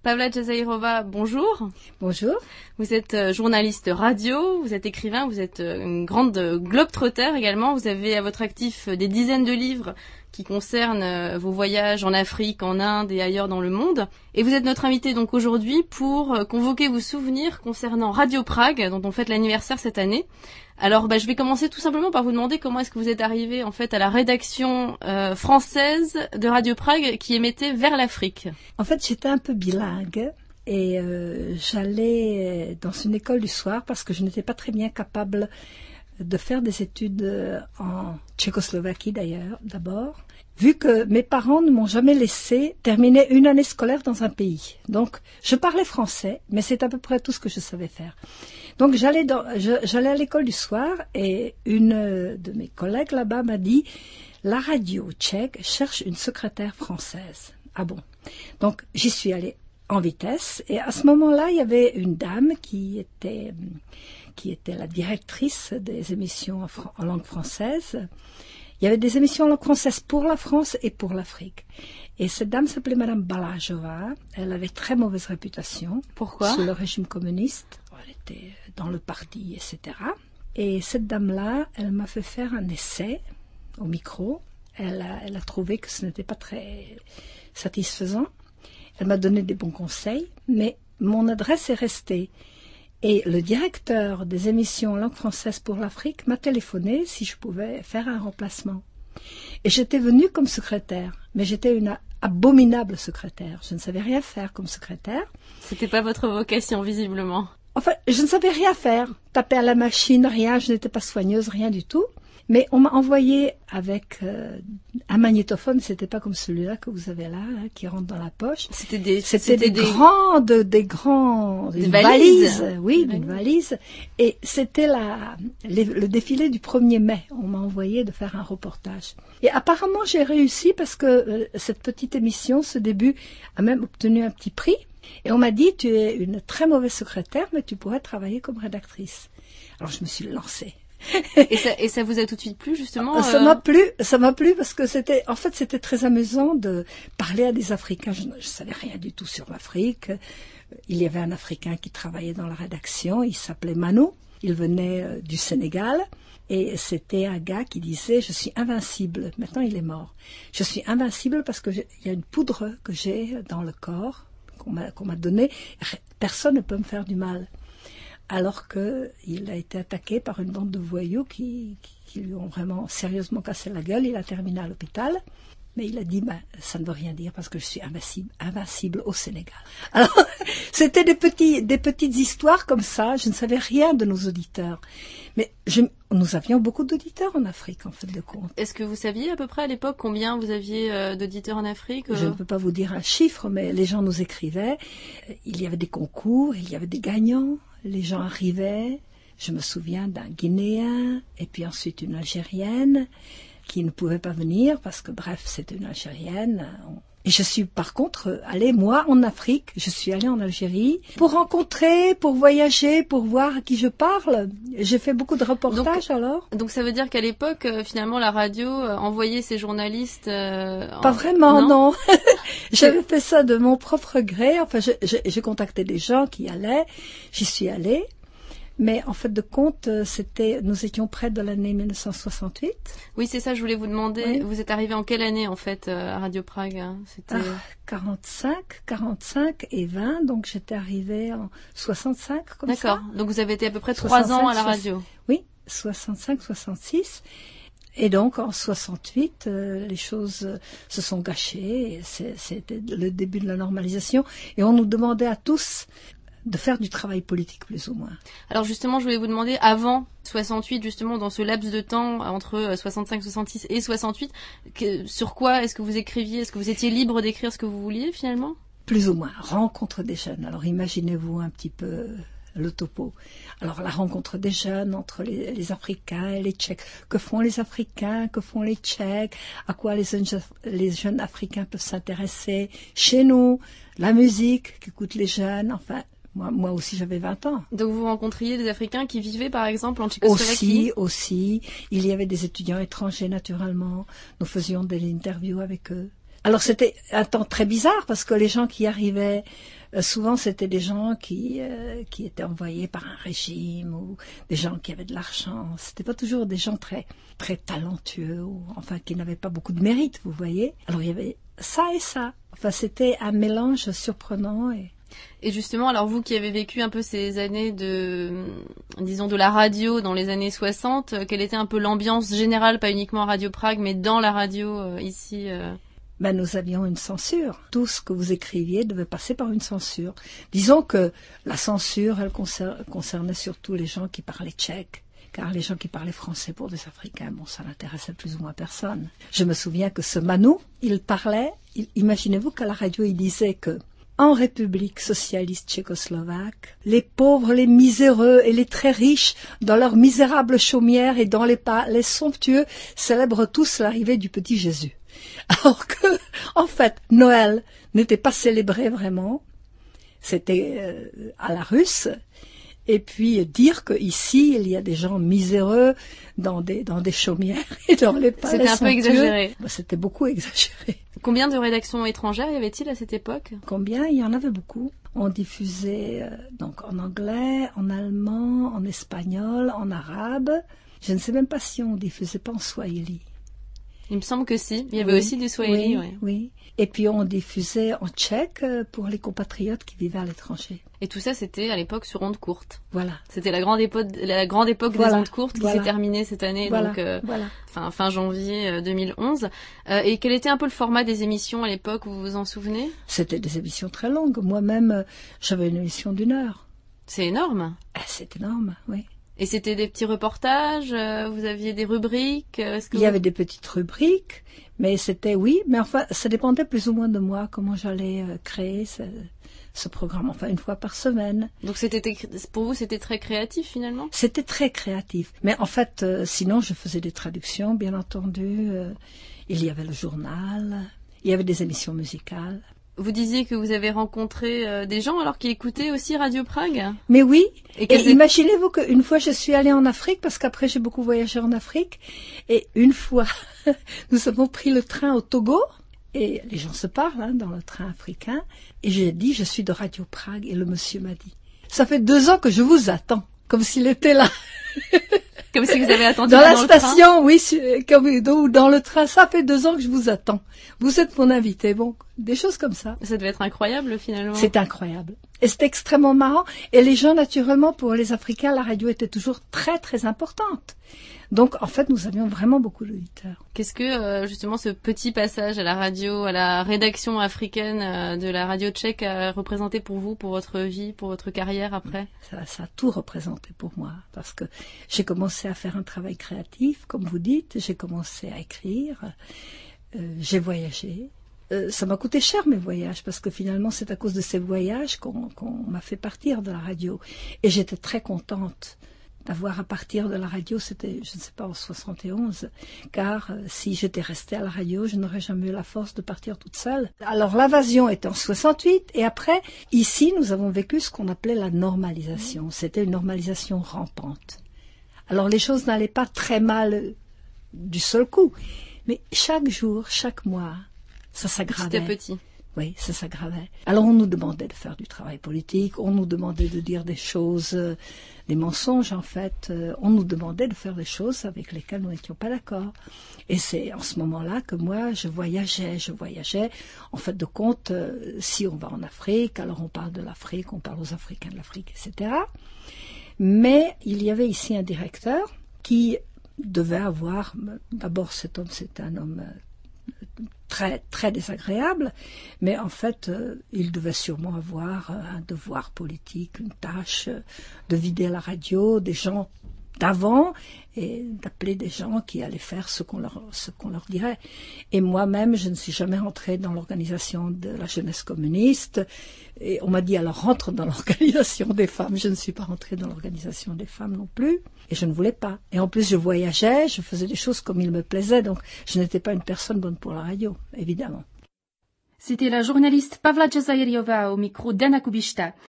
Pavla Djazairova, bonjour. Bonjour. Vous êtes journaliste radio, vous êtes écrivain, vous êtes une grande globe-trotter également. Vous avez à votre actif des dizaines de livres qui concernent vos voyages en Afrique, en Inde et ailleurs dans le monde. Et vous êtes notre invité donc aujourd'hui pour convoquer vos souvenirs concernant Radio Prague, dont on fête l'anniversaire cette année. Alors je vais commencer tout simplement par vous demander comment est-ce que vous êtes arrivé en fait à la rédaction française de Radio Prague qui émettait vers l'Afrique. En fait, j'étais un peu bilingue et j'allais dans une école du soir parce que je n'étais pas très bien capable de faire des études en Tchécoslovaquie d'ailleurs, d'abord, vu que mes parents ne m'ont jamais laissé terminer une année scolaire dans un pays. Donc, je parlais français, mais c'est à peu près tout ce que je savais faire. Donc, j'allais à l'école du soir et une de mes collègues là-bas m'a dit « La radio tchèque cherche une secrétaire française. » Ah bon? Donc, j'y suis allée en vitesse et à ce moment-là, il y avait une dame qui était la directrice des émissions en langue française. Il y avait des émissions en langue française pour la France et pour l'Afrique. Et cette dame s'appelait Madame Balajova. Elle avait très mauvaise réputation. Pourquoi? Sous le régime communiste. Elle était dans le parti, etc. Et cette dame-là, elle m'a fait faire un essai au micro. Elle a trouvé que ce n'était pas très satisfaisant. Elle m'a donné des bons conseils, mais mon adresse est restée. Et le directeur des émissions en langue française pour l'Afrique m'a téléphoné si je pouvais faire un remplacement. Et j'étais venue comme secrétaire, mais j'étais une abominable secrétaire. Je ne savais rien faire comme secrétaire. C'était pas votre vocation, visiblement. Enfin, je ne savais rien faire. Taper à la machine, rien, je n'étais pas soigneuse, rien du tout. Mais on m'a envoyé avec un magnétophone, c'était pas comme celui-là que vous avez là, hein, qui rentre dans la poche. C'était des valises. Oui, une valise. Et c'était le défilé du 1er mai. On m'a envoyé de faire un reportage. Et apparemment, j'ai réussi parce que cette petite émission, ce début, a même obtenu un petit prix. Et on m'a dit, tu es une très mauvaise secrétaire, mais tu pourrais travailler comme rédactrice. Alors, je me suis lancée. Et ça vous a tout de suite plu, justement? Ça m'a plu parce que c'était très amusant de parler à des Africains. Je savais rien du tout sur l'Afrique. Il y avait un Africain qui travaillait dans la rédaction, il s'appelait Manu, il venait du Sénégal. Et c'était un gars qui disait « Je suis invincible ». Maintenant, il est mort. Je suis invincible parce qu'il y a une poudre que j'ai dans le corps, qu'on m'a donnée. Personne ne peut me faire du mal. Alors qu'il a été attaqué par une bande de voyous qui lui ont vraiment sérieusement cassé la gueule. Il a terminé à l'hôpital. Mais il a dit, ça ne veut rien dire parce que je suis invincible au Sénégal. Alors, c'était des petites histoires comme ça. Je ne savais rien de nos auditeurs. Mais nous avions beaucoup d'auditeurs en Afrique, en fait de compte. Est-ce que vous saviez à peu près à l'époque combien vous aviez d'auditeurs en Afrique? Je ne peux pas vous dire un chiffre, mais les gens nous écrivaient. Il y avait des concours, il y avait des gagnants. Les gens arrivaient. Je me souviens d'un Guinéen et puis ensuite une Algérienne qui ne pouvait pas venir parce que, bref, c'était une Algérienne. Et je suis par contre allée, moi, en Afrique. Je suis allée en Algérie pour rencontrer, pour voyager, pour voir à qui je parle. J'ai fait beaucoup de reportages alors. Donc ça veut dire qu'à l'époque, finalement, la radio envoyait ses journalistes... Pas vraiment, non. J'avais fait ça de mon propre gré. Enfin, j'ai contacté des gens qui allaient. J'y suis allée. Mais en fait de compte, nous étions près de l'année 1968. Oui, c'est ça, je voulais vous demander. Oui. Vous êtes arrivé en quelle année, en fait, à Radio Prague? C'était 45 et 20, donc j'étais arrivée en 65, comme ça. D'accord, donc vous avez été à peu près 3 ans à la radio. Oui, 65, 66. Et donc, en 68, les choses se sont gâchées. C'était le début de la normalisation. Et on nous demandait à tous de faire du travail politique, plus ou moins. Alors justement, je voulais vous demander, avant 68, justement, dans ce laps de temps, entre 65, 66 et 68, sur quoi est-ce que vous écriviez? Est-ce que vous étiez libre d'écrire ce que vous vouliez, finalement? Plus ou moins. Rencontre des jeunes. Alors, imaginez-vous un petit peu le topo. Alors, la rencontre des jeunes entre les Africains et les Tchèques. Que font les Africains? Que font les Tchèques? À quoi les jeunes Africains peuvent s'intéresser? Chez nous, la musique qu'écoutent les jeunes, enfin... Moi aussi, j'avais 20 ans. Donc, vous rencontriez des Africains qui vivaient, par exemple, en Tchécoslovaquie? Aussi. Il y avait des étudiants étrangers, naturellement. Nous faisions des interviews avec eux. Alors c'était un temps très bizarre parce que les gens qui arrivaient, souvent c'était des gens qui étaient envoyés par un régime ou des gens qui avaient de l'argent. C'était pas toujours des gens très très talentueux ou enfin qui n'avaient pas beaucoup de mérite, vous voyez. Alors il y avait ça et ça. Enfin c'était un mélange surprenant Et justement, alors vous qui avez vécu un peu ces années disons de la radio dans les années 60, quelle était un peu l'ambiance générale, pas uniquement à Radio Prague, mais dans la radio ici nous avions une censure. Tout ce que vous écriviez devait passer par une censure. Disons que la censure, elle concernait surtout les gens qui parlaient tchèque. Car les gens qui parlaient français pour des Africains, ça n'intéressait plus ou moins personne. Je me souviens que ce Manu, il parlait, imaginez-vous qu'à la radio, il disait que en République socialiste tchécoslovaque, les pauvres, les miséreux et les très riches, dans leurs misérables chaumières et dans les palais somptueux, célèbrent tous l'arrivée du petit Jésus. Alors que, en fait, Noël n'était pas célébré vraiment, c'était à la russe. Et puis dire qu'ici, il y a des gens miséreux dans des chaumières et dans les palais somptueux. C'était un peu exagéré. C'était beaucoup exagéré. Combien de rédactions étrangères y avait-il à cette époque? Combien? Il y en avait beaucoup. On diffusait donc en anglais, en allemand, en espagnol, en arabe. Je ne sais même pas si on diffusait pas en swahili. Il me semble que si. Il y avait aussi du swahili. Oui. Et puis on diffusait en tchèque pour les compatriotes qui vivaient à l'étranger. Et tout ça, c'était à l'époque sur ondes courtes. Voilà. C'était la grande époque des ondes courtes qui s'est terminée cette année, donc fin janvier 2011. Et quel était un peu le format des émissions à l'époque, vous vous en souvenez? C'était des émissions très longues. Moi-même, j'avais une émission d'1 heure. C'est énorme. C'est énorme, oui. Et c'était des petits reportages, vous aviez des rubriques Il y avait des petites rubriques, mais mais enfin, ça dépendait plus ou moins de moi, comment j'allais créer ce programme, enfin une fois par semaine. Donc pour vous, c'était très créatif finalement? C'était très créatif, mais en fait, sinon je faisais des traductions, bien entendu, il y avait le journal, il y avait des émissions musicales. Vous disiez que vous avez rencontré des gens alors qui écoutaient aussi Radio Prague? Mais oui, et imaginez-vous qu'une fois je suis allée en Afrique, parce qu'après j'ai beaucoup voyagé en Afrique, et une fois nous avons pris le train au Togo, et les gens se parlent dans le train africain, et j'ai dit je suis de Radio Prague, et le monsieur m'a dit ça fait 2 ans que je vous attends, comme s'il était là. Comme si vous avez attendu dans la station, oui, ou dans le train. Ça fait 2 ans que je vous attends. Vous êtes mon invité. Bon, des choses comme ça. Ça devait être incroyable, finalement. C'est incroyable. Et c'était extrêmement marrant. Et les gens, naturellement, pour les Africains, la radio était toujours très, très importante. Donc, en fait, nous avions vraiment beaucoup d'auditeurs. Qu'est-ce que, justement, ce petit passage à la radio, à la rédaction africaine de la radio tchèque a représenté pour vous, pour votre vie, pour votre carrière après? Ça a tout représenté pour moi. Parce que j'ai commencé à faire un travail créatif, comme vous dites. J'ai commencé à écrire. J'ai voyagé. Ça m'a coûté cher mes voyages, parce que finalement, c'est à cause de ces voyages qu'on m'a fait partir de la radio. Et j'étais très contente d'avoir à partir de la radio, c'était, je ne sais pas, en 71, car si j'étais restée à la radio, je n'aurais jamais eu la force de partir toute seule. Alors l'invasion était en 68, et après, ici, nous avons vécu ce qu'on appelait la normalisation. C'était une normalisation rampante. Alors les choses n'allaient pas très mal du seul coup, mais chaque jour, chaque mois, ça s'aggravait. Petit à petit. Oui, ça s'aggravait. Alors on nous demandait de faire du travail politique, on nous demandait de dire des choses, des mensonges en fait, on nous demandait de faire des choses avec lesquelles nous n'étions pas d'accord. Et c'est en ce moment-là que moi je voyageais. En fait de compte, si on va en Afrique, alors on parle de l'Afrique, on parle aux Africains de l'Afrique, etc. Mais il y avait ici un directeur qui devait avoir, d'abord cet homme, c'est un homme très, très désagréable, mais en fait, il devait sûrement avoir un devoir politique, une tâche de vider la radio des gens d'avant et d'appeler des gens qui allaient faire ce qu'on leur dirait. Et moi-même, je ne suis jamais rentrée dans l'organisation de la jeunesse communiste. Et on m'a dit, alors rentre dans l'organisation des femmes. Je ne suis pas rentrée dans l'organisation des femmes non plus. Et je ne voulais pas. Et en plus, je voyageais, je faisais des choses comme il me plaisait. Donc, je n'étais pas une personne bonne pour la radio, évidemment. C'était la journaliste Pavla Djazayeriova au micro d'Anna Kubishta.